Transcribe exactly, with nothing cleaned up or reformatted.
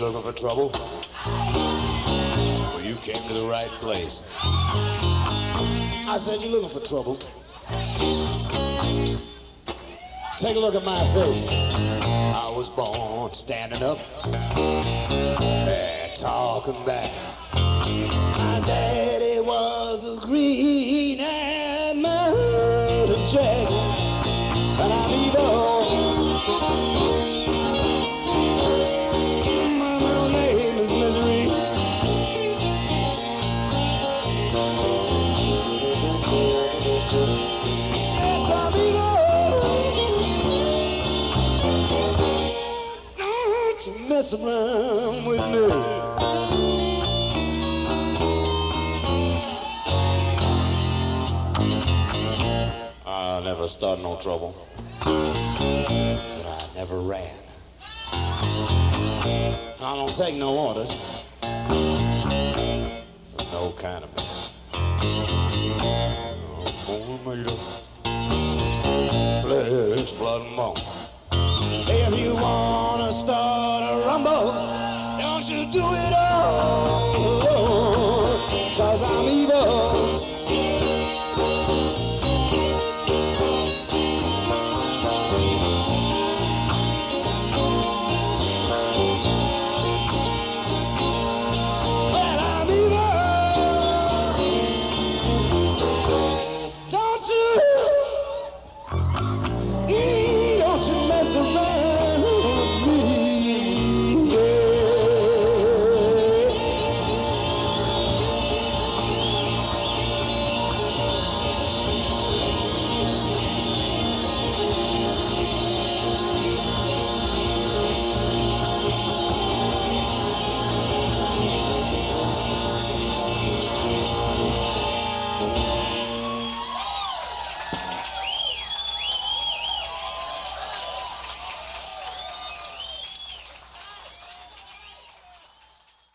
looking for trouble? Well, you came to the right place. I said, you looking for trouble? Take a look at my face. I was born standing up and talking back. My daddy was a green-eyed mountain jack, and I'm evil. My middle name is Misery. Yes, I'm evil. Don't you mess around with me. I never started no trouble, but I never ran. I don't take no orders from no kind of man. I'm made of flesh, blood, and bone. If you wanna start a rumble, don't you do it all